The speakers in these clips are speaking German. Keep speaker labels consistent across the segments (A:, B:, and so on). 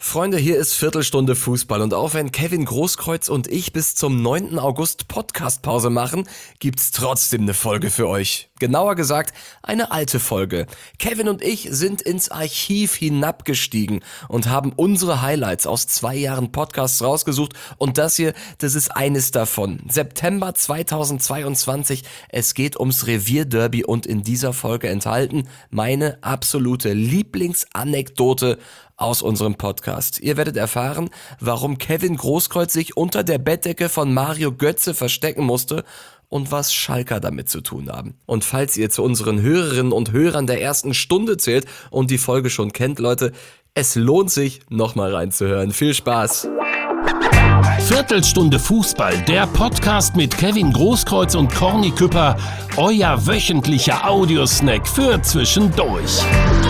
A: Freunde, hier ist Viertelstunde Fußball und auch wenn Kevin Großkreuz und ich bis zum 9. August Podcastpause machen, gibt's trotzdem eine Folge für euch. Genauer gesagt, eine alte Folge. Kevin und ich sind ins Archiv hinabgestiegen und haben unsere Highlights aus 2 Jahren Podcasts rausgesucht und das hier, das ist eines davon. September 2022, es geht ums Revierderby und in dieser Folge enthalten meine absolute Lieblingsanekdote aus unserem Podcast. Ihr werdet erfahren, warum Kevin Großkreuz sich unter der Bettdecke von Mario Götze verstecken musste und was Schalker damit zu tun haben. Und falls ihr zu unseren Hörerinnen und Hörern der ersten Stunde zählt und die Folge schon kennt, Leute, es lohnt sich, nochmal reinzuhören. Viel Spaß!
B: Viertelstunde Fußball, der Podcast mit Kevin Großkreuz und Corny Küpper, euer wöchentlicher Audiosnack für zwischendurch.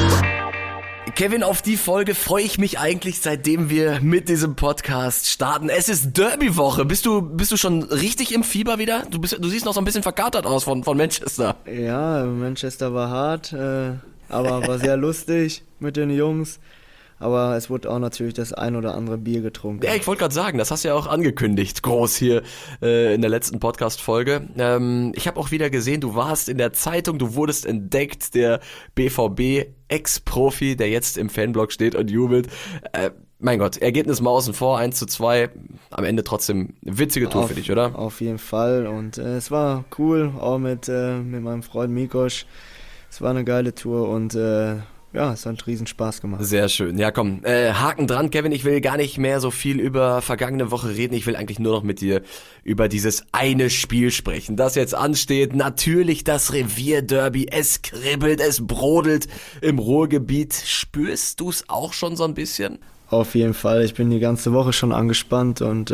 A: Kevin, auf die Folge freue ich mich eigentlich, seitdem wir mit diesem Podcast starten. Es ist Derby-Woche. Bist du schon richtig im Fieber wieder? Du siehst noch so ein bisschen verkatert aus von Manchester.
C: Ja, Manchester war hart, aber war sehr lustig mit den Jungs. Aber es wurde auch natürlich das ein oder andere Bier getrunken.
A: Ja, ich wollte gerade sagen, das hast du ja auch angekündigt, groß hier in der letzten Podcast-Folge. Ich habe auch wieder gesehen, du warst in der Zeitung, du wurdest entdeckt, der BVB-Ex-Profi, der jetzt im Fanblog steht und jubelt. Mein Gott, Ergebnis mal außen vor, 1:2, am Ende trotzdem witzige Tour für dich, oder?
C: Auf jeden Fall und es war cool, auch mit meinem Freund Mikosch. Es war eine geile Tour und ja, es hat riesen Spaß gemacht.
A: Sehr schön. Ja, komm, Haken dran, Kevin. Ich will gar nicht mehr so viel über vergangene Woche reden. Ich will eigentlich nur noch mit dir über dieses eine Spiel sprechen, das jetzt ansteht. Natürlich das Revierderby. Es kribbelt, es brodelt im Ruhrgebiet. Spürst du es auch schon so ein bisschen?
C: Auf jeden Fall. Ich bin die ganze Woche schon angespannt und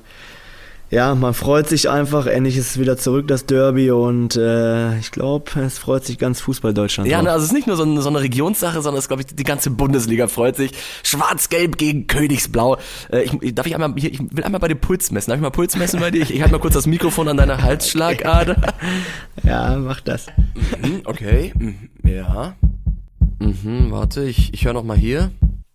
C: ja, man freut sich einfach, endlich ist es wieder zurück, das Derby und ich glaube, es freut sich ganz Fußball-Deutschland.
A: Ja, also es ist nicht nur so eine Regionssache, sondern es glaube ich, die ganze Bundesliga freut sich. Schwarz-Gelb gegen Königsblau. Ich will einmal bei dir Puls messen. Darf ich mal Puls messen bei dir? Ich halte mal kurz das Mikrofon an deiner Halsschlagader.
C: Ja, mach das.
A: Okay, ja. Warte, ich höre noch mal hier.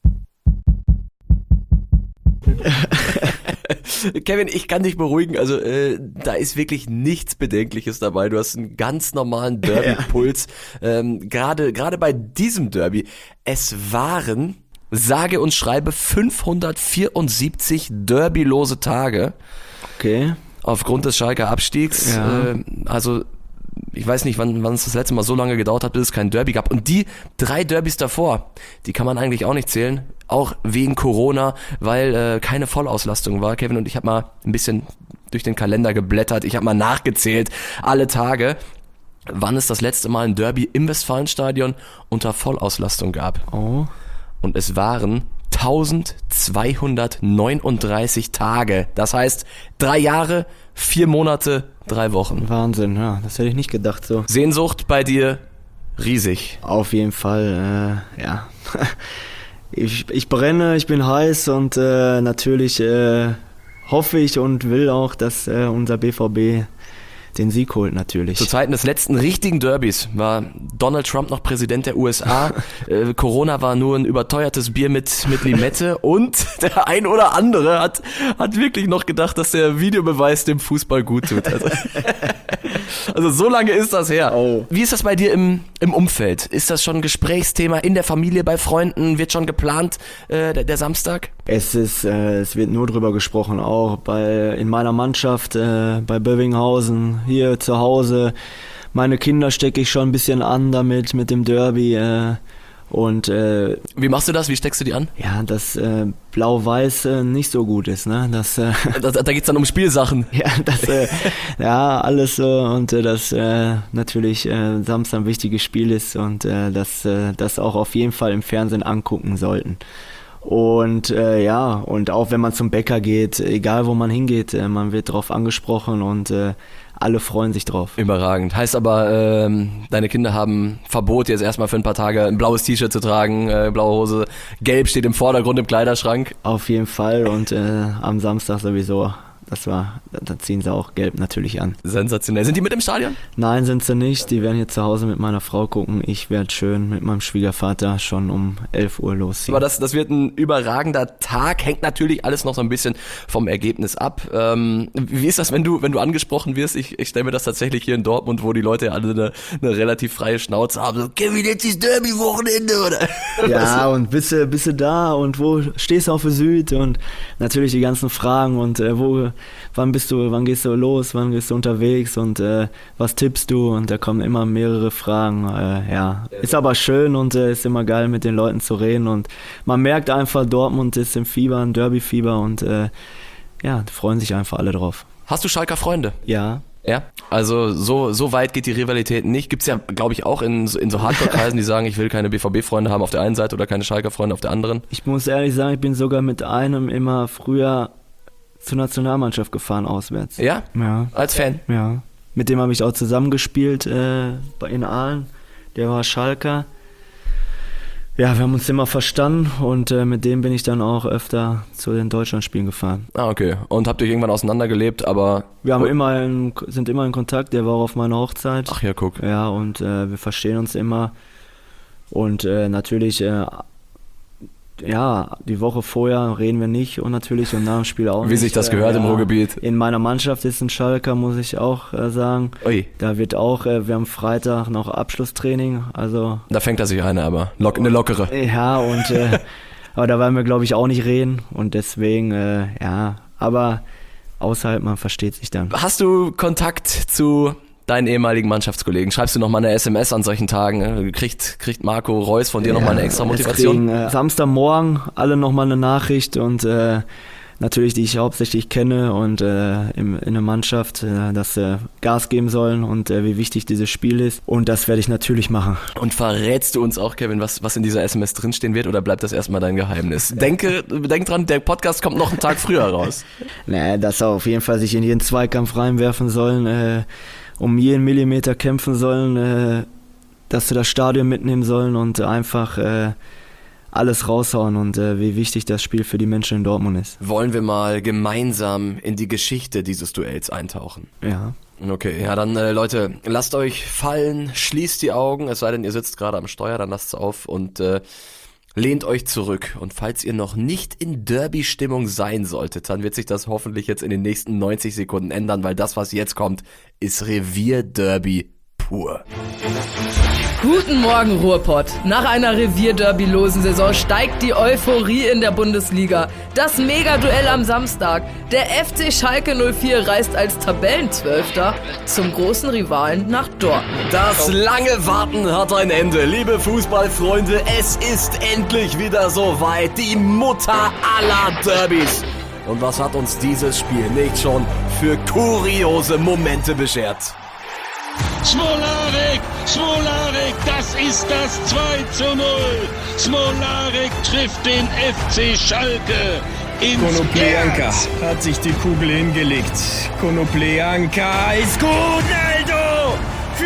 A: Kevin, ich kann dich beruhigen, also da ist wirklich nichts Bedenkliches dabei. Du hast einen ganz normalen Derby-Puls. Gerade bei diesem Derby, es waren, sage und schreibe, 574 derbylose Tage.
C: Okay.
A: Aufgrund des Schalker Abstiegs.
C: Ja.
A: Also ich weiß nicht, wann es das letzte Mal so lange gedauert hat, bis es kein Derby gab. Und die 3 Derbys davor, die kann man eigentlich auch nicht zählen. Auch wegen Corona, weil keine Vollauslastung war. Kevin und ich habe mal ein bisschen durch den Kalender geblättert. Ich habe mal nachgezählt, alle Tage, wann es das letzte Mal ein Derby im Westfalenstadion unter Vollauslastung gab.
C: Oh.
A: Und es waren 1239 Tage. Das heißt 3 Jahre, 4 Monate, 3 Wochen.
C: Wahnsinn, ja, das hätte ich nicht gedacht so.
A: Sehnsucht bei dir riesig.
C: Auf jeden Fall, ja. Ich brenne, ich bin heiß und natürlich hoffe ich und will auch, dass unser BVB den Sieg holt natürlich.
A: Zu Zeiten des letzten richtigen Derbys war Donald Trump noch Präsident der USA. Corona war nur ein überteuertes Bier mit Limette und der ein oder andere hat wirklich noch gedacht, dass der Videobeweis dem Fußball gut tut. Also so lange ist das her.
C: Oh.
A: Wie ist das bei dir im Umfeld? Ist das schon ein Gesprächsthema in der Familie, bei Freunden? Wird schon geplant der Samstag?
C: Es wird nur drüber gesprochen, auch in meiner Mannschaft, bei Bövinghausen, hier zu Hause. Meine Kinder stecke ich schon ein bisschen an damit, mit dem Derby. Und
A: wie machst du das? Wie steckst du die an?
C: ja, dass Blau-Weiß nicht so gut ist, ne?
A: Da geht's dann um Spielsachen.
C: Ja, ja, alles so und dass natürlich Samstag ein wichtiges Spiel ist und dass das auch auf jeden Fall im Fernsehen angucken sollten. Und ja, und auch wenn man zum Bäcker geht, egal wo man hingeht, man wird drauf angesprochen und alle freuen sich drauf.
A: Überragend. Heißt aber, deine Kinder haben Verbot, jetzt erstmal für ein paar Tage ein blaues T-Shirt zu tragen, blaue Hose, gelb steht im Vordergrund im Kleiderschrank.
C: Auf jeden Fall und am Samstag sowieso da ziehen sie auch gelb natürlich an.
A: Sensationell. Sind die mit im Stadion?
C: Nein, sind sie nicht. Die werden hier zu Hause mit meiner Frau gucken. Ich werde schön mit meinem Schwiegervater schon um 11 Uhr losziehen.
A: Aber das wird ein überragender Tag. Hängt natürlich alles noch so ein bisschen vom Ergebnis ab. Wie ist das, wenn du angesprochen wirst? Ich stelle mir das tatsächlich hier in Dortmund, wo die Leute ja alle eine relativ freie Schnauze haben. So, Kevin, jetzt ist Derby-Wochenende, oder?
C: Ja, und bist du da und wo stehst du auf der Süd? Und natürlich die ganzen Fragen und wann gehst du los, wann gehst du unterwegs und was tippst du? Und da kommen immer mehrere Fragen. Ist aber schön und ist immer geil, mit den Leuten zu reden. Und man merkt einfach, Dortmund ist im Fieber, ein Derby-Fieber und freuen sich einfach alle drauf.
A: Hast du Schalker Freunde?
C: Ja.
A: Ja, also so weit geht die Rivalität nicht. Gibt's ja, glaube ich, auch in so Hardcore-Kreisen, die sagen, ich will keine BVB-Freunde haben auf der einen Seite oder keine Schalker-Freunde auf der anderen.
C: Ich muss ehrlich sagen, ich bin sogar mit einem immer früher zur Nationalmannschaft gefahren, auswärts.
A: Ja?
C: Ja.
A: Als Fan?
C: Ja. Mit dem habe ich auch zusammengespielt in Aalen. Der war Schalker. Ja, wir haben uns immer verstanden und mit dem bin ich dann auch öfter zu den Deutschlandspielen gefahren.
A: Ah, okay. Und habt ihr irgendwann auseinandergelebt, aber...
C: Wir haben sind immer in Kontakt, der war auch auf meiner Hochzeit.
A: Ach ja, guck.
C: Ja, und wir verstehen uns immer. Und natürlich, die Woche vorher reden wir nicht und natürlich und nach dem Spiel auch
A: Wie
C: nicht.
A: sich das gehört im Ruhrgebiet.
C: In meiner Mannschaft ist ein Schalker, muss ich auch sagen.
A: Ui.
C: Da wird auch, wir haben Freitag noch Abschlusstraining, also...
A: Da fängt er sich eine, aber eine lockere.
C: Ja, und aber da werden wir, glaube ich, auch nicht reden und deswegen, aber außerhalb, man versteht sich dann.
A: Hast du Kontakt zu deinen ehemaligen Mannschaftskollegen? Schreibst du nochmal eine SMS an solchen Tagen? Kriegt Marco Reus von dir nochmal eine extra Motivation?
C: Kriegen, Samstagmorgen alle nochmal eine Nachricht und natürlich, die ich hauptsächlich kenne und in der Mannschaft, dass sie Gas geben sollen und wie wichtig dieses Spiel ist. Und das werde ich natürlich machen.
A: Und verrätst du uns auch, Kevin, was in dieser SMS drinstehen wird oder bleibt das erstmal dein Geheimnis? Denk dran, der Podcast kommt noch einen Tag früher raus.
C: Naja, dass sie auf jeden Fall sich in jeden Zweikampf reinwerfen sollen, um jeden Millimeter kämpfen sollen, dass sie das Stadion mitnehmen sollen und einfach alles raushauen und wie wichtig das Spiel für die Menschen in Dortmund ist.
A: Wollen wir mal gemeinsam in die Geschichte dieses Duells eintauchen?
C: Ja.
A: Okay, ja dann Leute, lasst euch fallen, schließt die Augen, es sei denn ihr sitzt gerade am Steuer, dann lasst es auf und lehnt euch zurück. Und falls ihr noch nicht in Derby-Stimmung sein solltet, dann wird sich das hoffentlich jetzt in den nächsten 90 Sekunden ändern, weil das, was jetzt kommt, ist Revier-Derby pur.
D: Guten Morgen, Ruhrpott. Nach einer Revier-Derby-losen Saison steigt die Euphorie in der Bundesliga. Das Mega-Duell am Samstag. Der FC Schalke 04 reist als Tabellenzwölfter zum großen Rivalen nach Dortmund.
A: Das lange Warten hat ein Ende. Liebe Fußballfreunde, es ist endlich wieder soweit. Die Mutter aller Derbys. Und was hat uns dieses Spiel nicht schon für kuriose Momente beschert?
B: Smolarek, das ist das 2:0. Smolarek trifft den FC Schalke ins
E: Konoplyanka
B: Herz.
E: hat sich die Kugel hingelegt. Konoplyanka ist gut, Aldo!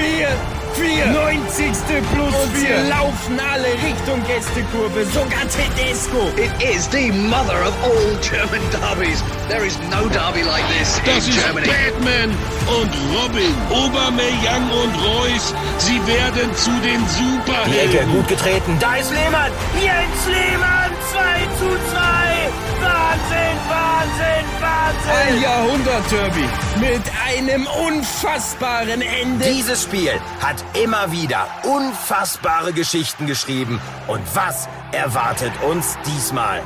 E: 90. plus 4. Laufen alle Richtung Gästekurve, sogar Tedesco.
F: It is the mother of all German derbies. There is no derby like this
B: Das
F: in
B: ist
F: Germany.
B: Batman und Robin, Aubameyang und Reus. Sie werden zu den Superhelden.
E: Gut getreten. Da ist Lehmann. Jens Lehmann, 2:2. Wahnsinn. Ein Jahrhundert-Derby mit einem unfassbaren Ende.
G: Dieses Spiel hat immer wieder unfassbare Geschichten geschrieben. Und was erwartet uns diesmal?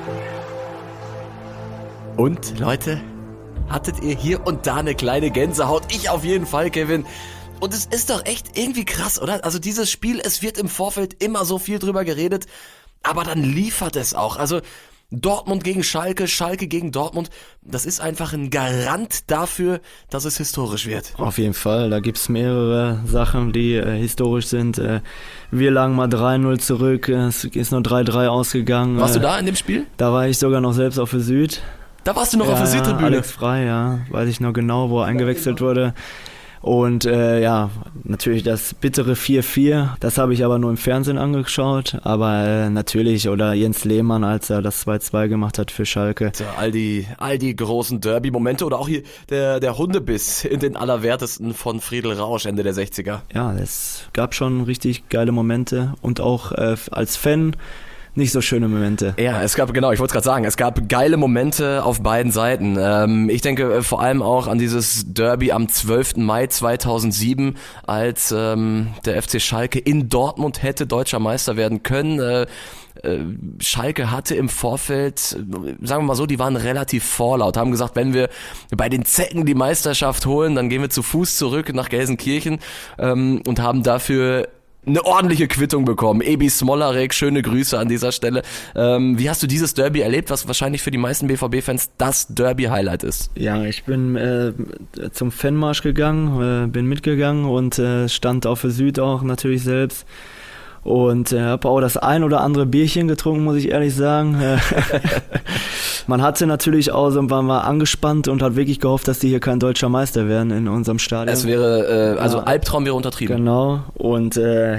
A: Und Leute, hattet ihr hier und da eine kleine Gänsehaut? Ich auf jeden Fall, Kevin. Und es ist doch echt irgendwie krass, oder? Also dieses Spiel, es wird im Vorfeld immer so viel drüber geredet, aber dann liefert es auch. Also Dortmund gegen Schalke, Schalke gegen Dortmund, das ist einfach ein Garant dafür, dass es historisch wird.
C: Auf jeden Fall, da gibt's mehrere Sachen, die historisch sind. Wir lagen mal 3-0 zurück, es ist nur 3-3 ausgegangen.
A: Warst du da in dem Spiel?
C: Da war ich sogar noch selbst auf der Süd.
A: Da warst du noch auf der Südtribüne?
C: Alex Frei, ja, weiß ich noch genau, wo er eingewechselt wurde. Und natürlich das bittere 4-4, das habe ich aber nur im Fernsehen angeschaut, aber natürlich, oder Jens Lehmann, als er das 2-2 gemacht hat für Schalke.
A: So, all die großen Derby-Momente oder auch hier der Hundebiss in den Allerwertesten von Friedel Rausch Ende der 60er.
C: Ja, es gab schon richtig geile Momente und auch als Fan nicht so schöne Momente.
A: Ja, ich wollte es gerade sagen, es gab geile Momente auf beiden Seiten. Ich denke vor allem auch an dieses Derby am 12. Mai 2007, als der FC Schalke in Dortmund hätte deutscher Meister werden können. Schalke hatte im Vorfeld, sagen wir mal so, die waren relativ vorlaut, haben gesagt, wenn wir bei den Zecken die Meisterschaft holen, dann gehen wir zu Fuß zurück nach Gelsenkirchen und haben dafür eine ordentliche Quittung bekommen. Ebi Smolarek, schöne Grüße an dieser Stelle. Wie hast du dieses Derby erlebt, was wahrscheinlich für die meisten BVB-Fans das Derby-Highlight ist?
C: Ja, ich bin zum Fanmarsch gegangen, bin mitgegangen und stand auf der Süd auch natürlich selbst. Und habe auch das ein oder andere Bierchen getrunken, muss ich ehrlich sagen. Man hatte natürlich auch so, war mal angespannt und hat wirklich gehofft, dass die hier kein deutscher Meister werden in unserem Stadion.
A: Es wäre, Albtraum wäre untertrieben.
C: Genau, und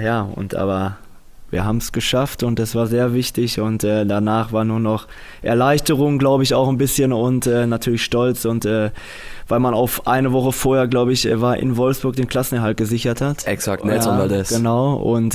C: aber wir haben es geschafft und es war sehr wichtig und danach war nur noch Erleichterung, glaube ich, auch ein bisschen und natürlich Stolz und weil man auf eine Woche vorher, glaube ich, war in Wolfsburg den Klassenerhalt gesichert hat.
A: Exakt, Nelson Valdez.
C: Genau, und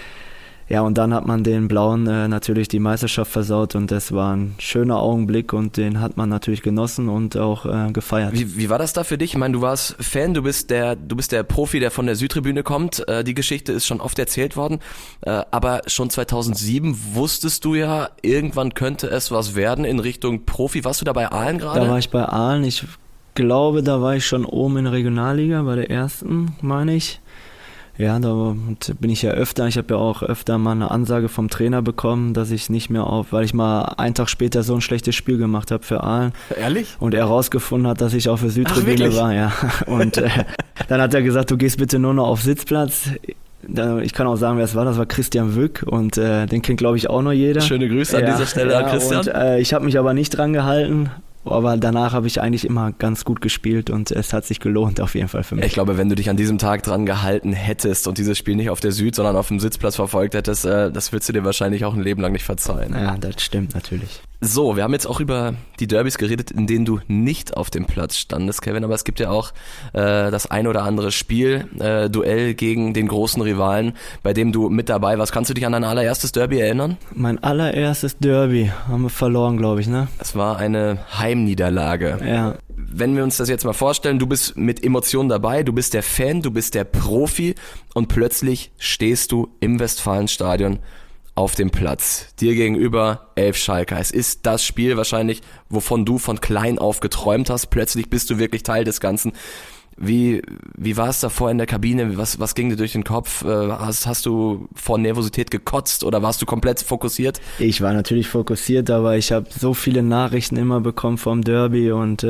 C: und dann hat man den Blauen natürlich die Meisterschaft versaut und das war ein schöner Augenblick und den hat man natürlich genossen und auch gefeiert.
A: Wie war das da für dich? Ich meine, du warst Fan, du bist der Profi, der von der Südtribüne kommt. Die Geschichte ist schon oft erzählt worden, aber schon 2007 wusstest du ja, irgendwann könnte es was werden in Richtung Profi. Warst du da bei Aalen gerade?
C: Da war ich bei Aalen, ich glaube, da war ich schon oben in der Regionalliga, bei der ersten, meine ich. Ja, da bin ich ja öfter. Ich habe ja auch öfter mal eine Ansage vom Trainer bekommen, dass ich nicht mehr weil ich mal einen Tag später so ein schlechtes Spiel gemacht habe für Aalen.
A: Ehrlich?
C: Und er rausgefunden hat, dass ich auf der Südtribüne war, ja. Und dann hat er gesagt, du gehst bitte nur noch auf Sitzplatz. Ich kann auch sagen, wer es war. Das war Christian Wück und den kennt, glaube ich, auch noch jeder.
A: Schöne Grüße an dieser Stelle an Christian.
C: Und ich habe mich aber nicht dran gehalten. Aber danach habe ich eigentlich immer ganz gut gespielt und es hat sich gelohnt auf jeden Fall für mich.
A: Ich glaube, wenn du dich an diesem Tag dran gehalten hättest und dieses Spiel nicht auf der Süd, sondern auf dem Sitzplatz verfolgt hättest, das würdest du dir wahrscheinlich auch ein Leben lang nicht verzeihen.
C: Ja, das stimmt natürlich.
A: So, wir haben jetzt auch über die Derbys geredet, in denen du nicht auf dem Platz standest, Kevin, aber es gibt ja auch das ein oder andere Spiel, Duell gegen den großen Rivalen, bei dem du mit dabei warst. Kannst du dich an dein allererstes Derby erinnern?
C: Mein allererstes Derby haben wir verloren, glaube ich, ne?
A: Es war eine Heimniederlage.
C: Ja.
A: Wenn wir uns das jetzt mal vorstellen, du bist mit Emotionen dabei, du bist der Fan, du bist der Profi und plötzlich stehst du im Westfalenstadion auf dem Platz. Dir gegenüber 11 Schalker. Es ist das Spiel wahrscheinlich, wovon du von klein auf geträumt hast. Plötzlich bist du wirklich Teil des Ganzen. Wie war es davor in der Kabine? Was ging dir durch den Kopf? Hast du vor Nervosität gekotzt oder warst du komplett fokussiert?
C: Ich war natürlich fokussiert, aber ich habe so viele Nachrichten immer bekommen vom Derby und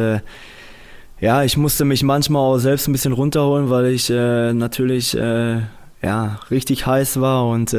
C: ich musste mich manchmal auch selbst ein bisschen runterholen, weil ich natürlich richtig heiß war und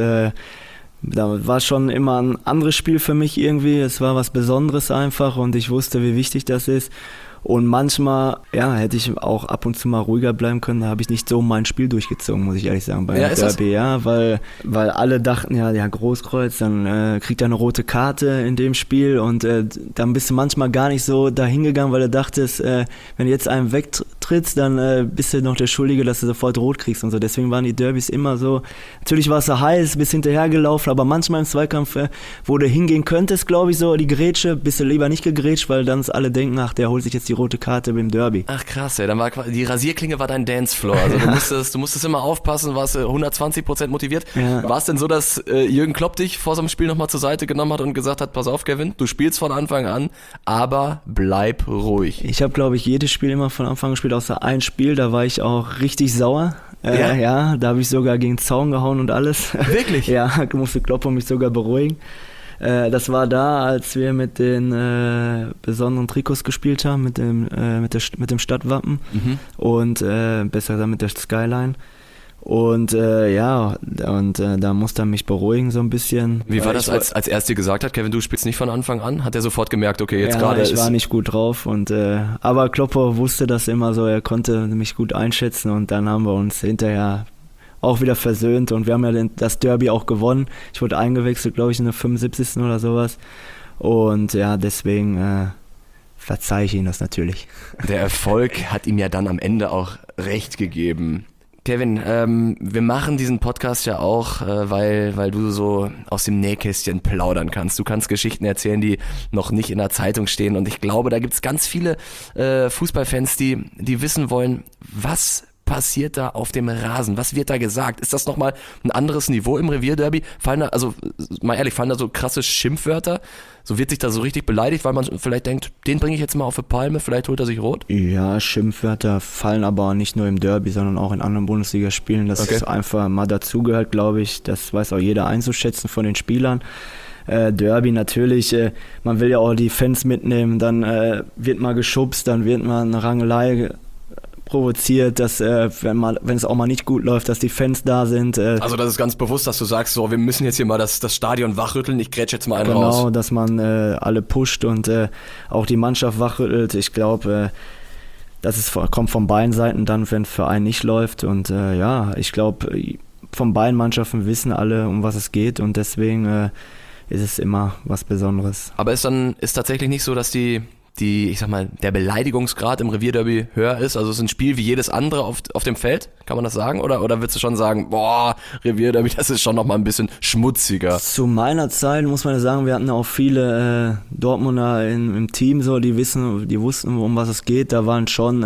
C: da war schon immer ein anderes Spiel für mich irgendwie. Es war was Besonderes einfach und ich wusste, wie wichtig das ist. Und manchmal, hätte ich auch ab und zu mal ruhiger bleiben können, da habe ich nicht so mein Spiel durchgezogen, muss ich ehrlich sagen, bei Derby, weil alle dachten, Großkreuz, dann kriegt er eine rote Karte in dem Spiel und dann bist du manchmal gar nicht so dahin gegangen, weil du dachtest, wenn du jetzt einen wegtrittst, dann bist du noch der Schuldige, dass du sofort rot kriegst und so, deswegen waren die Derbys immer so, natürlich war es so heiß, bist hinterhergelaufen, aber manchmal im Zweikampf, wo du hingehen könntest, glaube ich, so die Grätsche, bist du lieber nicht gegrätscht, weil dann alle denken, ach, der holt sich jetzt die rote Karte beim Derby.
A: Ach krass, dann war die Rasierklinge war dein Dancefloor. Also du musstest immer aufpassen, warst 120% motiviert. Ja. War es denn so, dass Jürgen Klopp dich vor so einem Spiel nochmal zur Seite genommen hat und gesagt hat, pass auf Kevin, du spielst von Anfang an, aber bleib ruhig.
C: Ich habe, glaube ich, jedes Spiel immer von Anfang an gespielt, außer ein Spiel, da war ich auch richtig sauer. Da habe ich sogar gegen den Zaun gehauen und alles.
A: Wirklich?
C: Ja, musste Klopp mich sogar beruhigen. Das war da, als wir mit den besonderen Trikots gespielt haben, mit dem Stadtwappen und besser gesagt mit der Skyline. Und da musste er mich beruhigen so ein bisschen.
A: Wie war das, als er es dir gesagt hat, Kevin, du spielst nicht von Anfang an? Hat er sofort gemerkt, okay, jetzt gerade
C: ich war nicht gut drauf. Aber Kloppo wusste das immer so, er konnte mich gut einschätzen und dann haben wir uns hinterher auch wieder versöhnt und wir haben ja das Derby auch gewonnen. Ich wurde eingewechselt, glaube ich, in der 75. oder sowas. Und ja, deswegen verzeihe ich ihm das natürlich.
A: Der Erfolg hat ihm ja dann am Ende auch recht gegeben. Kevin, wir machen diesen Podcast ja auch, weil du so aus dem Nähkästchen plaudern kannst. Du kannst Geschichten erzählen, die noch nicht in der Zeitung stehen. Und ich glaube, da gibt's ganz viele Fußballfans, die wissen wollen, was passiert da auf dem Rasen? Was wird da gesagt? Ist das nochmal ein anderes Niveau im Revierderby? Fallen da so krasse Schimpfwörter? So wird sich da so richtig beleidigt, weil man vielleicht denkt, den bringe ich jetzt mal auf die Palme, vielleicht holt er sich rot?
C: Ja, Schimpfwörter fallen aber nicht nur im Derby, sondern auch in anderen Bundesligaspielen. Das ist einfach mal dazugehört, glaube ich. Das weiß auch jeder einzuschätzen von den Spielern. Derby natürlich, man will ja auch die Fans mitnehmen, dann wird mal geschubst, dann wird mal eine Rangelei provoziert, dass wenn es auch mal nicht gut läuft, dass die Fans da sind.
A: Also das ist ganz bewusst, dass du sagst, so, wir müssen jetzt hier mal das Stadion wachrütteln, ich grätsch jetzt mal einen raus.
C: Genau, dass man alle pusht und auch die Mannschaft wachrüttelt. Ich glaube, kommt von beiden Seiten dann, wenn es für einen nicht läuft. Und ich glaube, von beiden Mannschaften wissen alle, um was es geht und deswegen ist es immer was Besonderes.
A: Aber ist tatsächlich nicht so, dass ich sag mal, der Beleidigungsgrad im Revierderby höher ist? Also es ist ein Spiel wie jedes andere auf dem Feld? Kann man das sagen? Oder würdest du schon sagen, boah, Revierderby, das ist schon nochmal ein bisschen schmutziger?
C: Zu meiner Zeit muss man ja sagen, wir hatten auch viele Dortmunder im Team, so, die wussten, um was es geht. Da waren schon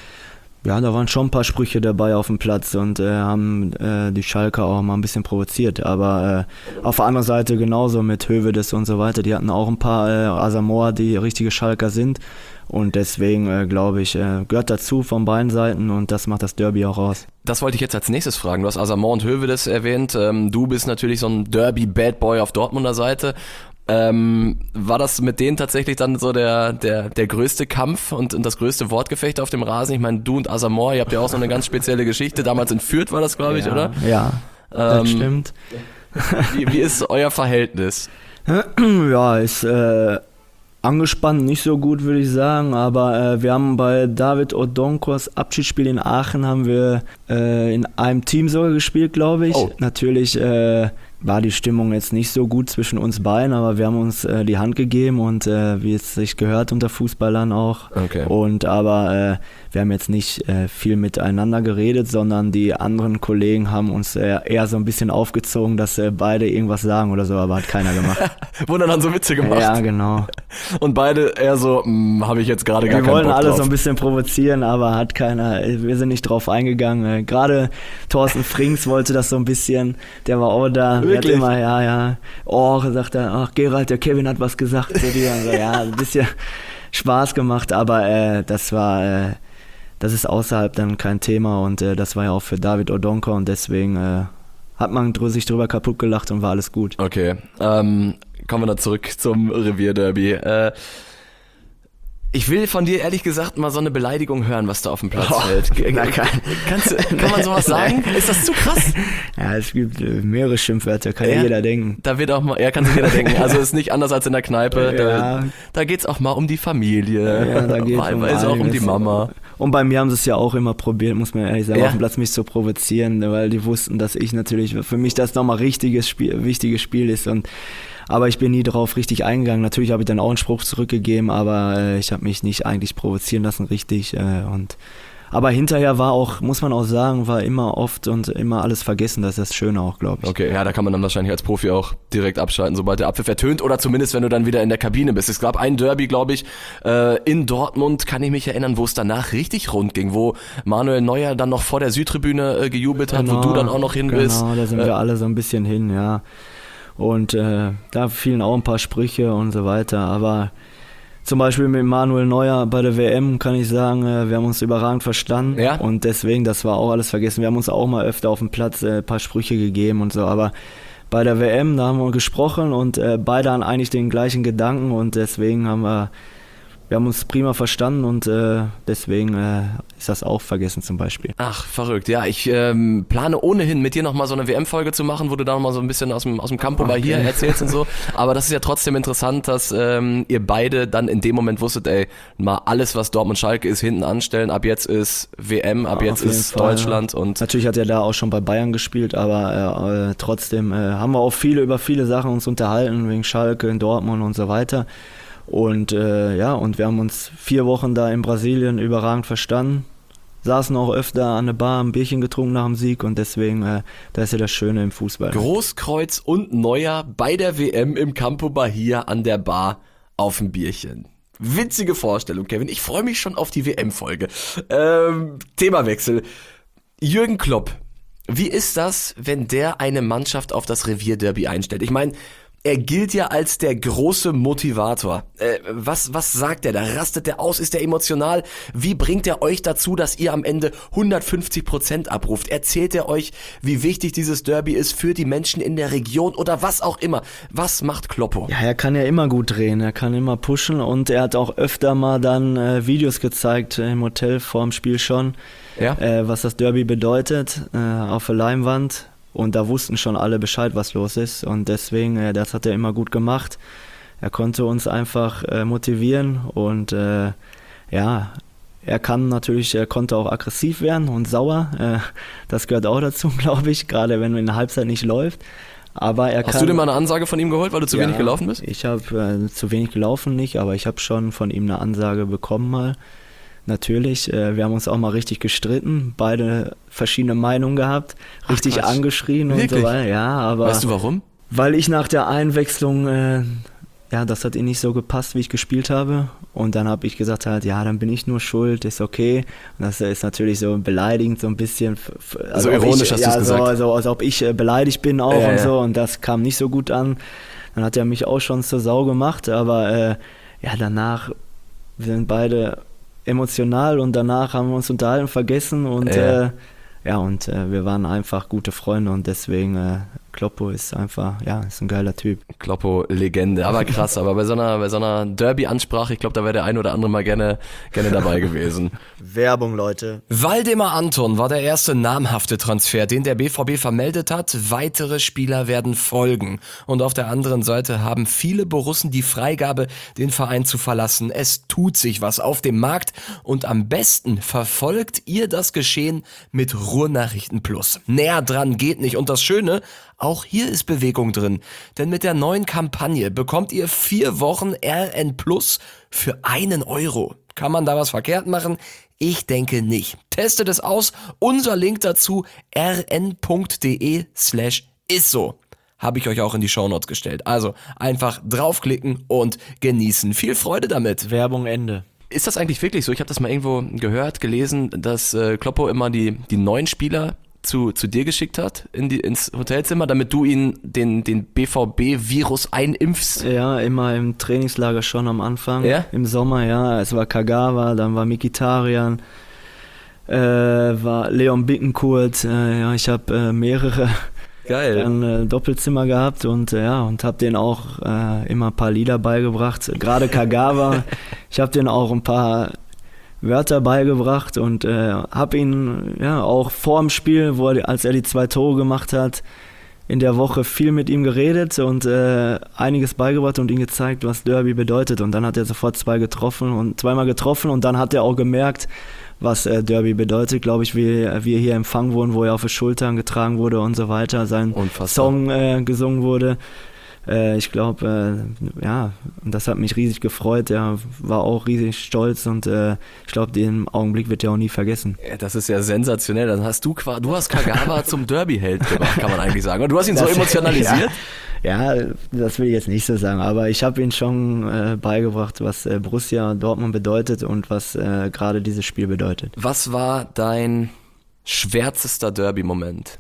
C: ein paar Sprüche dabei auf dem Platz und haben die Schalker auch mal ein bisschen provoziert. Aber auf der anderen Seite genauso mit Hövedes und so weiter. Die hatten auch ein paar Asamoah, die richtige Schalker sind. Und deswegen, glaube ich, gehört dazu von beiden Seiten und das macht das Derby auch aus.
A: Das wollte ich jetzt als nächstes fragen. Du hast Asamoah und Hövedes erwähnt. Du bist natürlich so ein Derby-Bad-Boy auf Dortmunder Seite. War das mit denen tatsächlich dann so der größte Kampf und das größte Wortgefecht auf dem Rasen? Ich meine, du und Asamoah, ihr habt ja auch so eine ganz spezielle Geschichte. Damals in Fürth war das, glaube ich, oder?
C: Ja, das stimmt.
A: Wie ist euer Verhältnis?
C: Ja, ist angespannt, nicht so gut, würde ich sagen, aber wir haben bei David Odonkors Abschiedsspiel in Aachen haben wir in einem Team sogar gespielt, glaube ich. Oh. Natürlich war die Stimmung jetzt nicht so gut zwischen uns beiden, aber wir haben uns die Hand gegeben und wie es sich gehört unter Fußballern auch.
A: Okay.
C: Aber wir haben jetzt nicht viel miteinander geredet, sondern die anderen Kollegen haben uns eher so ein bisschen aufgezogen, dass beide irgendwas sagen oder so, aber hat keiner gemacht.
A: Wurden dann so Witze gemacht?
C: Ja, genau.
A: Und beide eher so, habe ich jetzt gerade gar keinen Bock drauf.
C: Wir wollen alle so ein bisschen provozieren, aber hat keiner, wir sind nicht drauf eingegangen. Gerade Thorsten Frings wollte das so ein bisschen, der war auch da.
A: Wirklich?
C: Hat immer, sagt er, ach Gerald, der Kevin hat was gesagt zu dir. Und so, ja, ein bisschen Spaß gemacht, aber das ist außerhalb dann kein Thema und das war ja auch für David Odonkor und deswegen hat man sich drüber kaputt gelacht und war alles gut.
A: Okay, kommen wir dann zurück zum Revierderby. Ich will von dir ehrlich gesagt mal so eine Beleidigung hören, was da auf dem Platz fällt. Kann man sowas sagen? Ist das zu krass?
C: Ja, es gibt mehrere Schimpfwörter, kann ja jeder denken.
A: Da wird auch mal, kann sich jeder denken. Also ist nicht anders als in der Kneipe. Da geht's auch mal um die Familie.
C: Ja, da geht's
A: wahlweise auch um die Mama.
C: Und bei mir haben sie es ja auch immer probiert, muss man ehrlich sagen, auf dem Platz mich zu provozieren, weil die wussten, dass ich natürlich, für mich das nochmal wichtiges Spiel ist aber ich bin nie drauf richtig eingegangen. Natürlich habe ich dann auch einen Spruch zurückgegeben, aber ich habe mich nicht eigentlich provozieren lassen richtig. Aber hinterher muss man auch sagen, war immer oft und immer alles vergessen. Das ist das Schöne auch, glaube ich.
A: Okay, ja, da kann man dann wahrscheinlich als Profi auch direkt abschalten, sobald der Abpfiff ertönt oder zumindest, wenn du dann wieder in der Kabine bist. Es gab ein Derby, glaube ich, in Dortmund, kann ich mich erinnern, wo es danach richtig rund ging, wo Manuel Neuer dann noch vor der Südtribüne gejubelt hat, wo du dann auch noch hin bist.
C: Genau, da sind wir alle so ein bisschen hin, ja. Und da fielen auch ein paar Sprüche und so weiter, aber zum Beispiel mit Manuel Neuer bei der WM kann ich sagen, wir haben uns überragend verstanden und deswegen, das war auch alles vergessen. Wir haben uns auch mal öfter auf dem Platz ein paar Sprüche gegeben und so, aber bei der WM, da haben wir gesprochen und beide haben eigentlich den gleichen Gedanken und deswegen haben wir wir haben uns prima verstanden und deswegen ist das auch vergessen zum Beispiel.
A: Ach, verrückt. Ja, ich plane ohnehin mit dir nochmal so eine WM-Folge zu machen, wo du da nochmal so ein bisschen aus dem Campo Bahia erzählst und so. Aber das ist ja trotzdem interessant, dass ihr beide dann in dem Moment wusstet, ey, mal alles, was Dortmund-Schalke ist, hinten anstellen. Ab jetzt ist WM, ab jetzt ist Deutschland. Und
C: natürlich hat er da auch schon bei Bayern gespielt, aber trotzdem haben wir auch über viele Sachen uns unterhalten, wegen Schalke in Dortmund und so weiter. Und und wir haben uns 4 Wochen da in Brasilien überragend verstanden. Saßen auch öfter an der Bar, ein Bierchen getrunken nach dem Sieg und deswegen, da ist ja das Schöne im Fußball.
A: Großkreuz und Neuer bei der WM im Campo Bahia an der Bar auf ein Bierchen. Witzige Vorstellung, Kevin. Ich freue mich schon auf die WM-Folge. Themawechsel. Jürgen Klopp. Wie ist das, wenn der eine Mannschaft auf das Revierderby einstellt? Ich meine, er gilt ja als der große Motivator. Was sagt er da? Rastet er aus? Ist er emotional? Wie bringt er euch dazu, dass ihr am Ende 150% abruft? Erzählt er euch, wie wichtig dieses Derby ist für die Menschen in der Region oder was auch immer? Was macht Kloppo?
C: Ja, er kann ja immer gut drehen, er kann immer pushen und er hat auch öfter mal dann Videos gezeigt im Hotel vorm Spiel schon, was das Derby bedeutet, auf der Leinwand. Und da wussten schon alle Bescheid, was los ist. Und deswegen, das hat er immer gut gemacht. Er konnte uns einfach motivieren. Und er konnte auch aggressiv werden und sauer. Das gehört auch dazu, glaube ich, gerade wenn in der Halbzeit nicht läuft. Aber
A: Hast du dir mal eine Ansage von ihm geholt, weil du zu wenig gelaufen bist?
C: Ich habe zu wenig gelaufen nicht, aber ich habe schon von ihm eine Ansage bekommen mal. Natürlich, wir haben uns auch mal richtig gestritten, beide verschiedene Meinungen gehabt, richtig angeschrien und so weiter. Ja, aber
A: weißt du warum?
C: Weil ich nach der Einwechslung, das hat ihm nicht so gepasst, wie ich gespielt habe. Und dann habe ich gesagt halt, dann bin ich nur schuld, ist okay. Und das ist natürlich so beleidigend, so ein bisschen.
A: Also ironisch hast du es gesagt.
C: So, als ob ich beleidigt bin auch und so. Und das kam nicht so gut an. Dann hat er mich auch schon zur Sau gemacht. Aber danach, wir sind beide emotional und danach haben wir uns unterhalten, vergessen und wir waren einfach gute Freunde und deswegen Kloppo ist einfach, ist ein geiler Typ.
A: Kloppo, Legende, aber krass, aber bei so einer Derby-Ansprache, ich glaube, da wäre der ein oder andere mal gerne dabei gewesen.
C: Werbung, Leute.
A: Waldemar Anton war der erste namhafte Transfer, den der BVB vermeldet hat. Weitere Spieler werden folgen. Und auf der anderen Seite haben viele Borussen die Freigabe, den Verein zu verlassen. Es tut sich was auf dem Markt und am besten verfolgt ihr das Geschehen mit Ruhrnachrichten Plus. Näher dran geht nicht und das Schöne, auch hier ist Bewegung drin, denn mit der neuen Kampagne bekommt ihr 4 Wochen RN Plus für 1 Euro. Kann man da was verkehrt machen? Ich denke nicht. Testet es aus. Unser Link dazu rn.de/isso. Habe ich euch auch in die Shownotes gestellt. Also einfach draufklicken und genießen. Viel Freude damit.
C: Werbung Ende.
A: Ist das eigentlich wirklich so? Ich habe das mal irgendwo gehört, gelesen, dass Kloppo immer die neuen Spieler zu dir geschickt hat ins Hotelzimmer, damit du ihn den BVB-Virus einimpfst?
C: Ja, immer im Trainingslager schon am Anfang. Ja? Im Sommer, es war Kagawa, dann war Mkhitaryan, war Leon Bittencourt, ich habe mehrere dann Doppelzimmer gehabt und habe denen auch immer ein paar Lieder beigebracht. Gerade Kagawa, ich habe denen auch ein paar Wörter beigebracht und habe ihn auch vor dem Spiel, als er die 2 Tore gemacht hat, in der Woche viel mit ihm geredet und einiges beigebracht und ihm gezeigt, was Derby bedeutet. Und dann hat er sofort zweimal getroffen und dann hat er auch gemerkt, was Derby bedeutet, glaube ich, wie wir hier empfangen wurden, wo er auf die Schultern getragen wurde und so weiter, sein Song gesungen wurde. Ich glaube, und das hat mich riesig gefreut. Er war auch riesig stolz und ich glaube, den Augenblick wird er auch nie vergessen.
A: Ja, das ist ja sensationell. Dann hast du hast Kagawa zum Derby-Held gemacht, kann man eigentlich sagen. Und du hast ihn so emotionalisiert?
C: Ja, das will ich jetzt nicht so sagen, aber ich habe ihm schon beigebracht, was Borussia Dortmund bedeutet und was gerade dieses Spiel bedeutet.
A: Was war dein schwärzester Derby-Moment?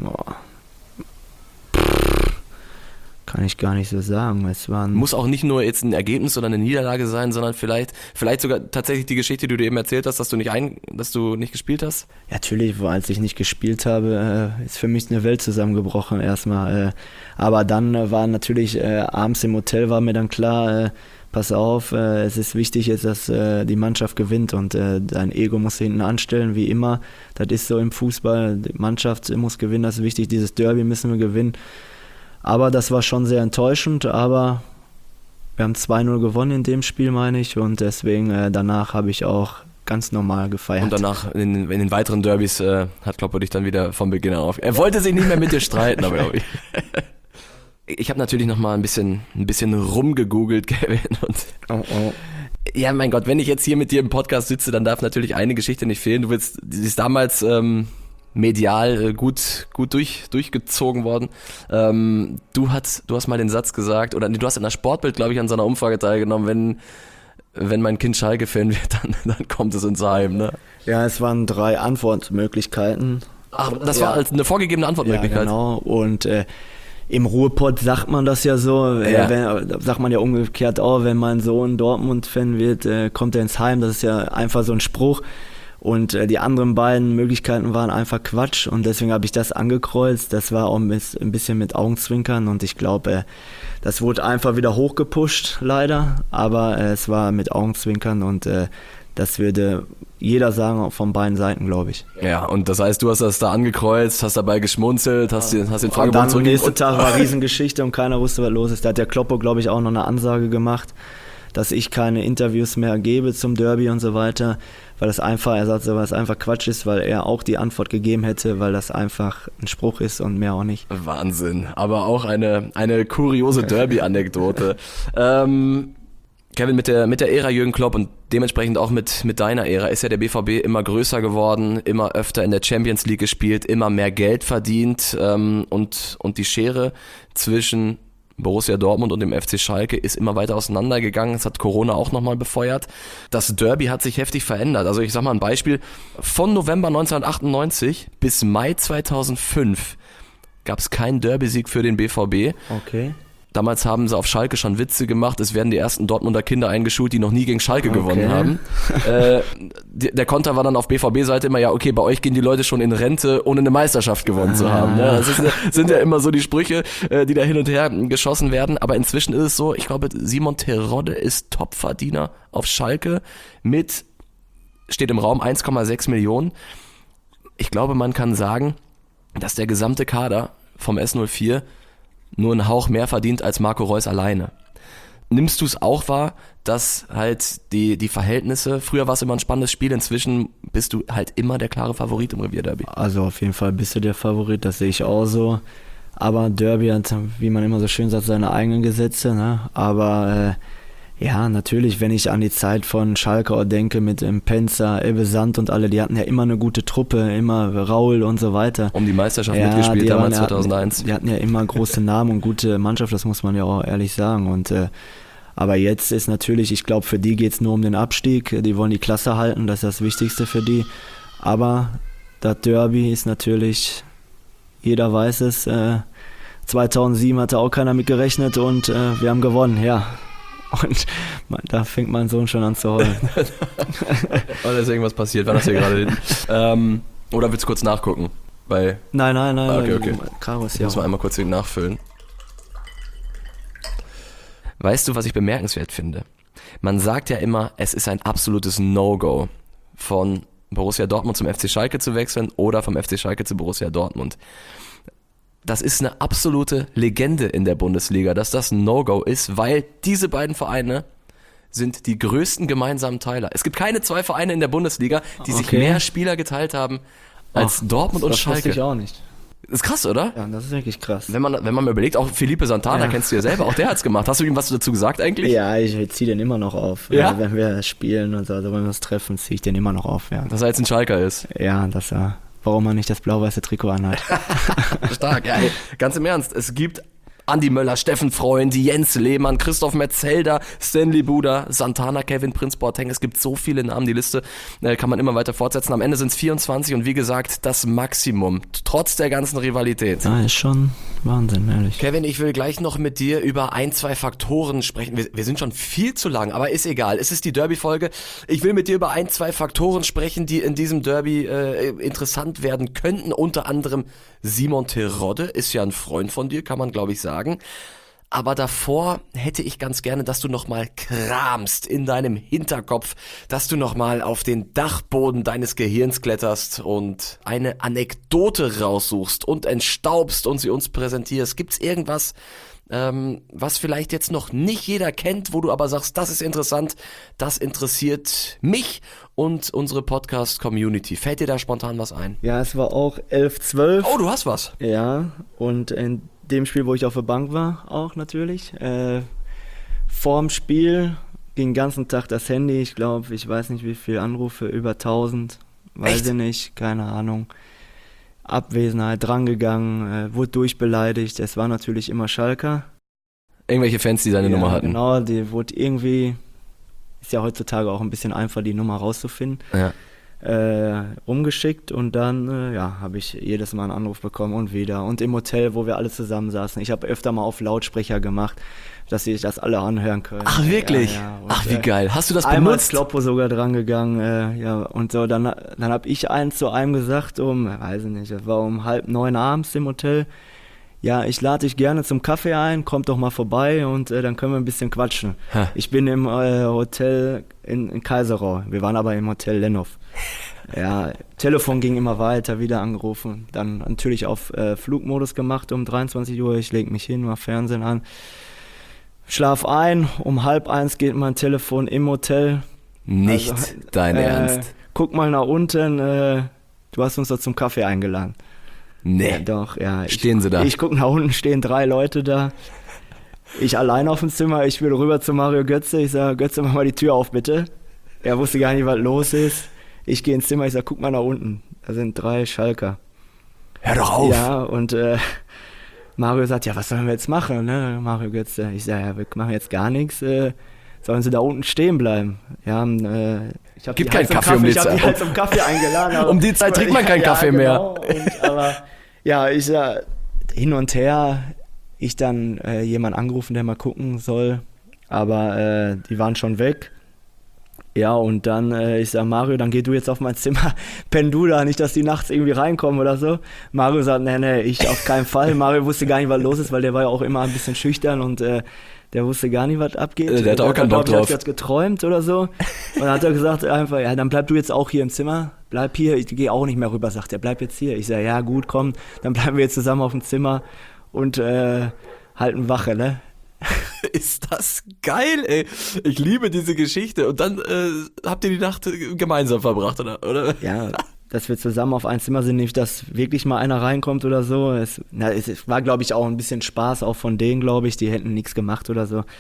C: Kann ich gar nicht so sagen.
A: Muss auch nicht nur jetzt ein Ergebnis oder eine Niederlage sein, sondern vielleicht sogar tatsächlich die Geschichte, die du eben erzählt hast, dass du nicht gespielt hast?
C: Ja, natürlich, als ich nicht gespielt habe, ist für mich eine Welt zusammengebrochen erstmal. Aber dann war natürlich abends im Hotel, war mir dann klar, pass auf, es ist wichtig jetzt, dass die Mannschaft gewinnt und dein Ego muss hinten anstellen, wie immer. Das ist so im Fußball, die Mannschaft muss gewinnen, das ist wichtig, dieses Derby müssen wir gewinnen. Aber das war schon sehr enttäuschend, aber wir haben 2-0 gewonnen in dem Spiel, meine ich, und deswegen danach habe ich auch ganz normal gefeiert.
A: Und danach in den weiteren Derbys hat Kloppo dich dann wieder von Beginn an auf. Er wollte sich nicht mehr mit dir streiten, aber glaube ich. Ich habe natürlich noch mal ein bisschen rumgegoogelt, Kevin. Und ja, mein Gott, wenn ich jetzt hier mit dir im Podcast sitze, dann darf natürlich eine Geschichte nicht fehlen. Du bist damals medial gut durchgezogen worden. Du hast mal den Satz gesagt, oder du hast in der Sportbild, glaube ich, an so einer Umfrage teilgenommen, wenn mein Kind Schalke-Fan wird, dann kommt es ins Heim, ne?
C: Ja, es waren 3 Antwortmöglichkeiten.
A: Ach, das war eine vorgegebene Antwortmöglichkeit?
C: Ja, genau. Und im Ruhrpott sagt man das ja so, sagt man ja umgekehrt auch, wenn mein Sohn Dortmund-Fan wird, kommt er ins Heim, das ist ja einfach so ein Spruch. Und die anderen beiden Möglichkeiten waren einfach Quatsch und deswegen habe ich das angekreuzt. Das war auch ein bisschen mit Augenzwinkern und ich glaube, das wurde einfach wieder hochgepusht, leider. Aber es war mit Augenzwinkern und das würde jeder sagen, auch von beiden Seiten, glaube ich.
A: Ja, und das heißt, du hast das da angekreuzt, hast dabei geschmunzelt, hast den Fragebogen
C: und dann am nächsten Tag war Riesengeschichte und keiner wusste, was los ist. Da hat der Kloppo, glaube ich, auch noch eine Ansage gemacht, dass ich keine Interviews mehr gebe zum Derby und so weiter, weil das einfach, er sagt so, weil es einfach Quatsch ist, weil er auch die Antwort gegeben hätte, weil das einfach ein Spruch ist und mehr auch nicht.
A: Wahnsinn, aber auch eine kuriose Derby-Anekdote. Kevin, mit der Ära Jürgen Klopp und dementsprechend auch mit deiner Ära ist ja der BVB immer größer geworden, immer öfter in der Champions League gespielt, immer mehr Geld verdient und die Schere zwischen Borussia Dortmund und dem FC Schalke ist immer weiter auseinandergegangen. Das hat Corona auch nochmal befeuert. Das Derby hat sich heftig verändert. Also ich sag mal ein Beispiel. Von November 1998 bis Mai 2005 gab es keinen Derby-Sieg für den BVB.
C: Okay.
A: Damals haben sie auf Schalke schon Witze gemacht. Es werden die ersten Dortmunder Kinder eingeschult, die noch nie gegen Schalke gewonnen haben. Der Konter war dann auf BVB-Seite immer, ja okay, bei euch gehen die Leute schon in Rente, ohne eine Meisterschaft gewonnen zu haben. Ne? Das sind ja immer so die Sprüche, die da hin und her geschossen werden. Aber inzwischen ist es so, ich glaube, Simon Terodde ist Topverdiener auf Schalke steht im Raum 1,6 Millionen. Ich glaube, man kann sagen, dass der gesamte Kader vom S04 nur einen Hauch mehr verdient als Marco Reus alleine. Nimmst du es auch wahr, dass halt die Verhältnisse, früher war es immer ein spannendes Spiel, inzwischen bist du halt immer der klare Favorit im Revierderby?
C: Also auf jeden Fall bist du der Favorit, das sehe ich auch so. Aber Derby hat, wie man immer so schön sagt, seine eigenen Gesetze, ne? Aber ja, natürlich, wenn ich an die Zeit von Schalke denke mit Penzer, Ebbe Sand und alle, die hatten ja immer eine gute Truppe, immer Raul und so weiter.
A: Um die Meisterschaft mitgespielt damals 2001.
C: Die hatten ja immer große Namen und gute Mannschaft, das muss man ja auch ehrlich sagen. Und aber jetzt ist natürlich, ich glaube, für die geht es nur um den Abstieg, die wollen die Klasse halten, das ist das Wichtigste für die. Aber das Derby ist natürlich, jeder weiß es, 2007 hatte auch keiner mit gerechnet und wir haben gewonnen, ja. Und da fängt mein Sohn schon an zu heulen.
A: Oder ist irgendwas passiert? War das hier gerade hin? Oder willst du kurz nachgucken?
C: Nein.
A: Okay.
C: Karos,
A: Ich muss mal einmal kurz nachfüllen. Weißt du, was ich bemerkenswert finde? Man sagt ja immer, es ist ein absolutes No-Go, von Borussia Dortmund zum FC Schalke zu wechseln oder vom FC Schalke zu Borussia Dortmund. Das ist eine absolute Legende in der Bundesliga, dass das ein No-Go ist, weil diese beiden Vereine sind die größten gemeinsamen Teiler. Es gibt keine 2 Vereine in der Bundesliga, die sich mehr Spieler geteilt haben als Dortmund und Schalke.
C: Das wusste ich auch nicht.
A: Das ist krass, oder?
C: Ja, das ist wirklich krass.
A: Wenn man mal überlegt, auch Felipe Santana kennst du ja selber, auch der hat's gemacht. Hast du ihm was dazu gesagt eigentlich?
C: Ja, ich ziehe den immer noch auf.
A: Ja?
C: Wenn wir spielen und so, also wenn wir uns treffen, ziehe ich den immer noch auf. Ja.
A: Dass er jetzt ein Schalker ist.
C: Ja, dass er... Warum man nicht das blau-weiße Trikot anhat.
A: Stark, ja. Ey, ganz im Ernst, es gibt Andi Möller, Steffen Freund, Jens Lehmann, Christoph Metzelder, Stanley Buda, Santana, Kevin Prinz Boateng. Es gibt so viele Namen, die Liste kann man immer weiter fortsetzen. Am Ende sind es 24 und wie gesagt, das Maximum, trotz der ganzen Rivalität.
C: Ja, ist schon Wahnsinn, ehrlich.
A: Kevin, ich will gleich noch mit dir über 1-2 Faktoren sprechen. Wir sind schon viel zu lang, aber ist egal. Es ist die Derby-Folge. Ich will mit dir über 1-2 Faktoren sprechen, die in diesem Derby interessant werden könnten. Unter anderem Simon Terodde ist ja ein Freund von dir, kann man glaube ich sagen. Aber davor hätte ich ganz gerne, dass du nochmal kramst in deinem Hinterkopf, dass du nochmal auf den Dachboden deines Gehirns kletterst und eine Anekdote raussuchst und entstaubst und sie uns präsentierst. Gibt's irgendwas, was vielleicht jetzt noch nicht jeder kennt, wo du aber sagst, das ist interessant, das interessiert mich und unsere Podcast-Community. Fällt dir da spontan was ein?
C: Ja, es war auch 11-12.
A: Oh, du hast was.
C: Ja, und in dem Spiel, wo ich auf der Bank war, auch natürlich. Vorm Spiel ging den ganzen Tag das Handy, ich weiß nicht wie viele Anrufe, über 1000, weiß ich nicht, keine Ahnung. Abwesenheit, drangegangen, wurde durchbeleidigt. Es war natürlich immer Schalker.
A: Irgendwelche Fans, die seine Nummer hatten.
C: Genau, die wurde irgendwie, ist ja heutzutage auch ein bisschen einfach, die Nummer rauszufinden, rumgeschickt und dann habe ich jedes Mal einen Anruf bekommen und wieder. Und im Hotel, wo wir alle zusammen saßen, ich habe öfter mal auf Lautsprecher gemacht, dass sie das alle anhören können.
A: Ach, wirklich?
C: Ja. Und,
A: ach, wie geil. Hast du das
C: einmal
A: benutzt?
C: Einmal ist Kloppo sogar dran gegangen, und so. Dann habe ich eins zu einem gesagt, weiß ich nicht, das war um 8:30 abends im Hotel. Ja, ich lade dich gerne zum Kaffee ein, komm doch mal vorbei und dann können wir ein bisschen quatschen. Ich bin im Hotel in Kaiserau, wir waren aber im Hotel Lenhof. Ja, Telefon ging immer weiter, wieder angerufen. Dann natürlich auf Flugmodus gemacht um 23 Uhr, ich leg mich hin, mach Fernsehen an. Schlaf ein, um 12:30 geht mein Telefon im Hotel.
A: Nicht dein Ernst.
C: Guck mal nach unten, du hast uns doch zum Kaffee eingeladen.
A: Nee.
C: Ja, doch, ja.
A: Stehen sie da?
C: Ich guck nach unten, stehen 3 Leute da. Ich allein auf dem Zimmer, ich will rüber zu Mario Götze. Ich sage, Götze, mach mal die Tür auf, bitte. Er wusste gar nicht, was los ist. Ich gehe ins Zimmer, ich sage, guck mal nach unten. Da sind 3 Schalker.
A: Hör doch auf.
C: Ja, und Mario sagt, ja, was sollen wir jetzt machen, ne, Mario Götze? Ich sage, ja, wir machen jetzt gar nichts. Sollen sie da unten stehen bleiben? Ja, ich habe
A: Gibt keinen Kaffee um die Zeit.
C: Ich habe die halt zum Kaffee eingeladen. Aber,
A: um die Zeit trinkt man keinen Kaffee mehr.
C: Genau. Aber ja, ich hin und her, ich dann jemanden angerufen, der mal gucken soll, aber die waren schon weg. Ja, und dann, ich sag, Mario, dann geh du jetzt auf mein Zimmer, penn du da, nicht, dass die nachts irgendwie reinkommen oder so. Mario sagt, nee, ich auf keinen Fall. Mario wusste gar nicht, was los ist, weil der war ja auch immer ein bisschen schüchtern und der wusste gar nicht, was abgeht.
A: Der hatte auch keinen Bock drauf.
C: Der hat geträumt oder so. Und dann hat er gesagt einfach, ja, dann bleib du jetzt auch hier im Zimmer, bleib hier, ich gehe auch nicht mehr rüber, sagt er, bleib jetzt hier. Ich sag, ja gut, komm, dann bleiben wir jetzt zusammen auf dem Zimmer und halten Wache, ne?
A: Ist das geil, ey. Ich liebe diese Geschichte. Und dann habt ihr die Nacht gemeinsam verbracht, oder?
C: Ja, dass wir zusammen auf ein Zimmer sind, nicht, dass wirklich mal einer reinkommt oder so. Es war, glaube ich, auch ein bisschen Spaß, auch von denen, glaube ich. Die hätten nichts gemacht oder so.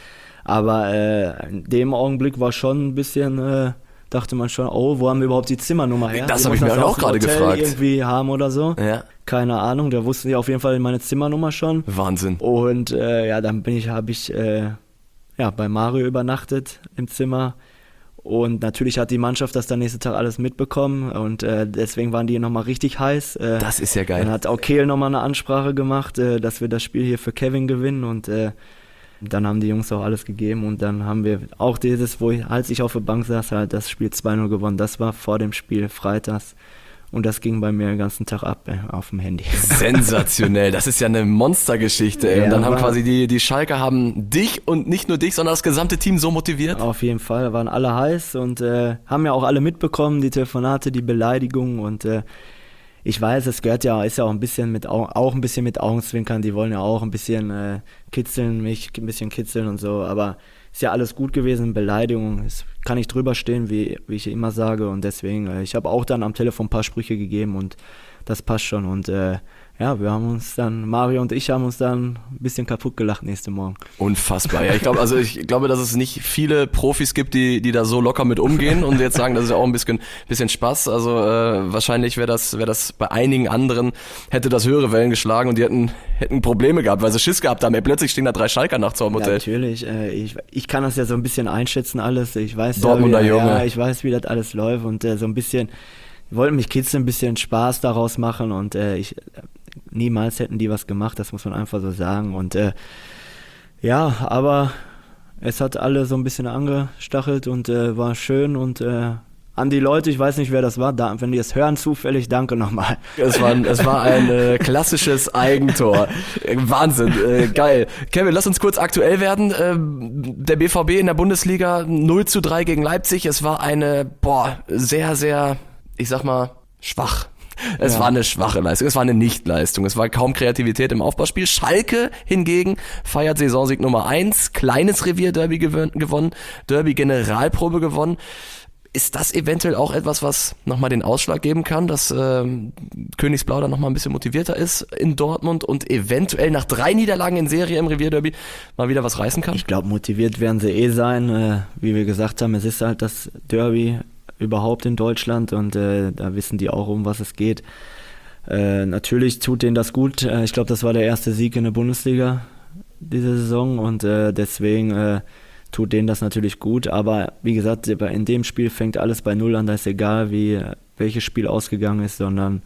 C: Aber in dem Augenblick war schon ein bisschen, dachte man schon, oh, wo haben wir überhaupt die Zimmernummer her?
A: Das habe ich mir auch gerade gefragt.
C: Irgendwie haben oder so.
A: Ja.
C: Keine Ahnung, da wussten sie auf jeden Fall meine Zimmernummer schon.
A: Wahnsinn.
C: Und dann habe ich bei Mario übernachtet im Zimmer. Und natürlich hat die Mannschaft das dann nächsten Tag alles mitbekommen und deswegen waren die nochmal richtig heiß.
A: Das ist ja geil.
C: Dann hat auch Kehl nochmal eine Ansprache gemacht, dass wir das Spiel hier für Kevin gewinnen und dann haben die Jungs auch alles gegeben und dann haben wir auch als ich auf der Bank saß, halt das Spiel 2-0 gewonnen. Das war vor dem Spiel freitags. Und das ging bei mir den ganzen Tag ab auf dem Handy.
A: Sensationell, das ist ja eine Monstergeschichte, ey.
C: Ja,
A: und dann haben quasi die Schalker haben dich und nicht nur dich, sondern das gesamte Team so motiviert.
C: Auf jeden Fall, waren alle heiß und haben ja auch alle mitbekommen, die Telefonate, die Beleidigungen und ich weiß, es ist ja auch ein bisschen mit Augenzwinkern, die wollen ja auch ein bisschen kitzeln, mich ein bisschen kitzeln und so, aber ist ja alles gut gewesen, Beleidigung, kann ich drüber stehen, wie ich immer sage und deswegen, ich habe auch dann am Telefon ein paar Sprüche gegeben und das passt schon und Mario und ich haben uns dann ein bisschen kaputt gelacht nächsten Morgen.
A: Unfassbar, ja, ich glaube, dass es nicht viele Profis gibt, die da so locker mit umgehen und jetzt sagen, das ist ja auch ein bisschen Spaß, also wahrscheinlich wäre das bei einigen anderen, hätte das höhere Wellen geschlagen und die hätten Probleme gehabt, weil sie Schiss gehabt haben, plötzlich stehen da 3 Schalker nachts vor dem Hotel.
C: Ja, natürlich, ich kann das ja so ein bisschen einschätzen alles, ich weiß
A: Dortmunder Junge.
C: Ja, ich weiß, wie das alles läuft und so ein bisschen, die wollten mich kitzeln, ein bisschen Spaß daraus machen und niemals hätten die was gemacht, das muss man einfach so sagen und aber es hat alle so ein bisschen angestachelt und war schön und an die Leute, ich weiß nicht, wer das war, wenn die es hören zufällig, danke nochmal.
A: Es war ein klassisches Eigentor. Wahnsinn, geil. Kevin, lass uns kurz aktuell werden. Der BVB in der Bundesliga 0:3 gegen Leipzig. Es war eine, sehr, sehr, ich sag mal, schwach. Es war eine schwache Leistung, es war eine Nichtleistung, es war kaum Kreativität im Aufbauspiel. Schalke hingegen feiert Saisonsieg Nummer 1, kleines Revier-Derby gewonnen, Derby-Generalprobe gewonnen. Ist das eventuell auch etwas, was nochmal den Ausschlag geben kann, dass Königsblau dann nochmal ein bisschen motivierter ist in Dortmund und eventuell nach 3 Niederlagen in Serie im Revierderby mal wieder was reißen kann?
C: Ich glaube, motiviert werden sie sein. Wie wir gesagt haben, es ist halt das Derby überhaupt in Deutschland und da wissen die auch, um was es geht. Natürlich tut denen das gut. Ich glaube, das war der erste Sieg in der Bundesliga diese Saison und deswegen tut denen das natürlich gut. Aber wie gesagt, in dem Spiel fängt alles bei Null an. Da ist egal, welches Spiel ausgegangen ist, sondern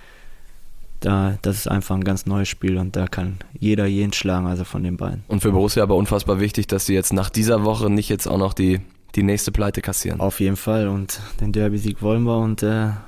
C: das ist einfach ein ganz neues Spiel und da kann jeder jeden schlagen, also von den beiden.
A: Und für Borussia aber unfassbar wichtig, dass sie jetzt nach dieser Woche nicht jetzt auch noch die nächste Pleite kassieren.
C: Auf jeden Fall und den Derby-Sieg wollen wir und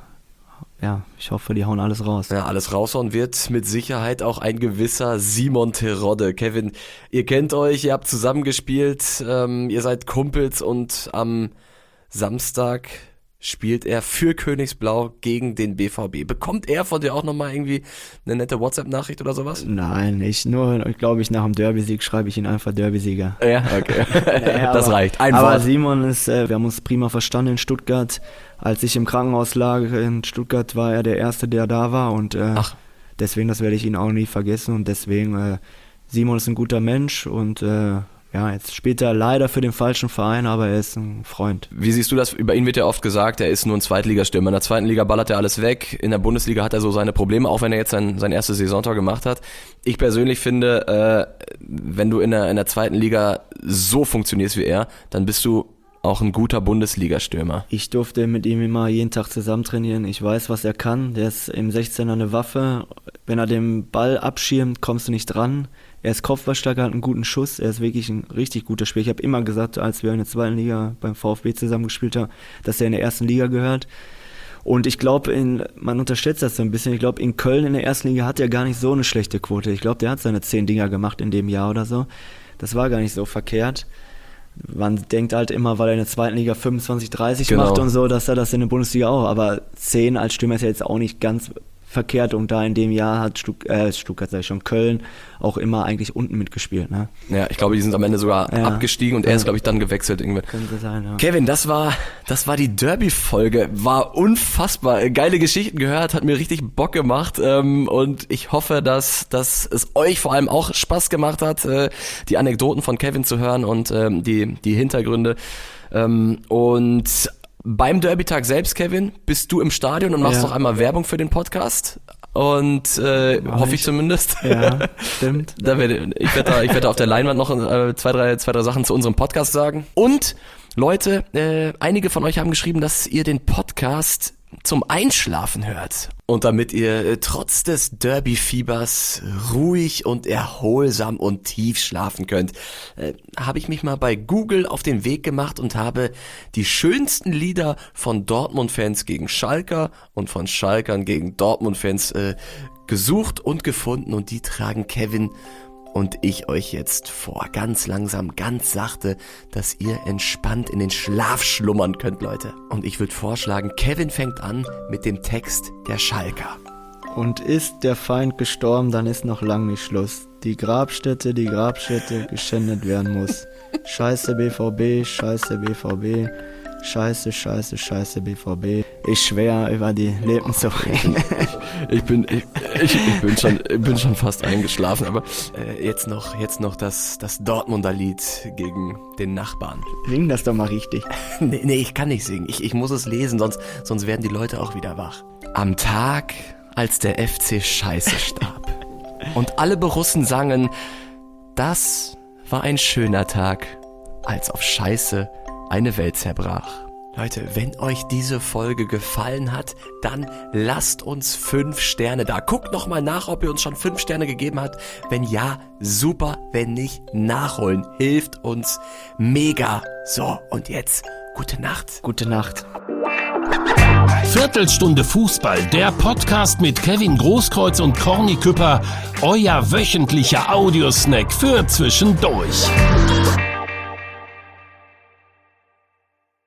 C: ich hoffe, die hauen alles raus.
A: Ja, alles raushauen wird mit Sicherheit auch ein gewisser Simon Terodde. Kevin, ihr kennt euch, ihr habt zusammengespielt, ihr seid Kumpels und am Samstag spielt er für Königsblau gegen den BVB. Bekommt er von dir auch nochmal irgendwie eine nette WhatsApp-Nachricht oder sowas?
C: Nein, glaube ich, nach dem Derby-Sieg schreibe ich ihn einfach Derby-Sieger.
A: Ja, okay. Das reicht.
C: Aber Simon wir haben uns prima verstanden in Stuttgart. Als ich im Krankenhaus lag in Stuttgart, war er der Erste, der da war und deswegen, das werde ich ihn auch nie vergessen und deswegen, Simon ist ein guter Mensch und jetzt spielt er leider für den falschen Verein, aber er ist ein Freund.
A: Wie siehst du das? Über ihn wird ja oft gesagt, er ist nur ein Zweitligastürmer. In der zweiten Liga ballert er alles weg. In der Bundesliga hat er so seine Probleme, auch wenn er jetzt sein erstes Saisontor gemacht hat. Ich persönlich finde, wenn du in der zweiten Liga so funktionierst wie er, dann bist du auch ein guter Bundesliga-Stürmer.
C: Ich durfte mit ihm immer jeden Tag zusammen trainieren. Ich weiß, was er kann. Der ist im 16er eine Waffe. Wenn er den Ball abschirmt, kommst du nicht dran. Er ist kopfballstark, hat einen guten Schuss. Er ist wirklich ein richtig guter Spieler. Ich habe immer gesagt, als wir in der zweiten Liga beim VfB zusammen gespielt haben, dass er in der ersten Liga gehört. Und ich glaube, man unterschätzt das so ein bisschen. Ich glaube, in Köln in der ersten Liga hat er gar nicht so eine schlechte Quote. Ich glaube, der hat seine 10 Dinger gemacht in dem Jahr oder so. Das war gar nicht so verkehrt. Man denkt halt immer, weil er in der zweiten Liga 25, 30 macht und so, dass er das in der Bundesliga auch. Aber 10 als Stürmer ist ja jetzt auch nicht ganz verkehrt und da in dem Jahr hat Stuttgart, sag ich schon, Köln auch immer eigentlich unten mitgespielt. Ne?
A: Ja, ich glaube, die sind am Ende sogar abgestiegen und er ist, glaube ich, dann gewechselt. Irgendwie.
C: Könnte sein, ja.
A: Kevin, das war die Derby-Folge. War unfassbar. Geile Geschichten gehört, hat mir richtig Bock gemacht und ich hoffe, dass es euch vor allem auch Spaß gemacht hat, die Anekdoten von Kevin zu hören und die Hintergründe. Und beim Derby-Tag selbst, Kevin, bist du im Stadion und machst noch einmal Werbung für den Podcast. Und hoffe ich zumindest.
C: Ja, stimmt.
A: Ich werde auf der Leinwand noch zwei, drei Sachen zu unserem Podcast sagen. Und Leute, einige von euch haben geschrieben, dass ihr den Podcast zum Einschlafen hört. Und damit ihr trotz des Derby-Fiebers ruhig und erholsam und tief schlafen könnt, habe ich mich mal bei Google auf den Weg gemacht und habe die schönsten Lieder von Dortmund-Fans gegen Schalker und von Schalkern gegen Dortmund-Fans gesucht und gefunden und die tragen Kevin und ich euch jetzt vor, ganz langsam, ganz sachte, dass ihr entspannt in den Schlaf schlummern könnt, Leute. Und ich würde vorschlagen, Kevin fängt an mit dem Text der Schalker.
C: Und ist der Feind gestorben, dann ist noch lang nicht Schluss. Die Grabstätte geschändet werden muss. Scheiße BVB, scheiße BVB, scheiße, scheiße, scheiße BVB. Ich schwer über die Lippen zu reden.
A: Ich bin schon fast eingeschlafen, aber jetzt noch das Dortmunder Lied gegen den Nachbarn.
C: Sing das doch mal richtig.
A: Nee, ich kann nicht singen. Ich muss es lesen, sonst werden die Leute auch wieder wach. Am Tag, als der FC Scheiße starb und alle Borussen sangen, das war ein schöner Tag, als auf Scheiße eine Welt zerbrach. Leute, wenn euch diese Folge gefallen hat, dann lasst uns 5 Sterne da. Guckt nochmal nach, ob ihr uns schon 5 Sterne gegeben habt. Wenn ja, super. Wenn nicht, nachholen. Hilft uns mega. So, und jetzt, gute Nacht.
C: Gute Nacht.
B: Viertelstunde Fußball, der Podcast mit Kevin Großkreuz und Corny Küpper, euer wöchentlicher Audiosnack für zwischendurch.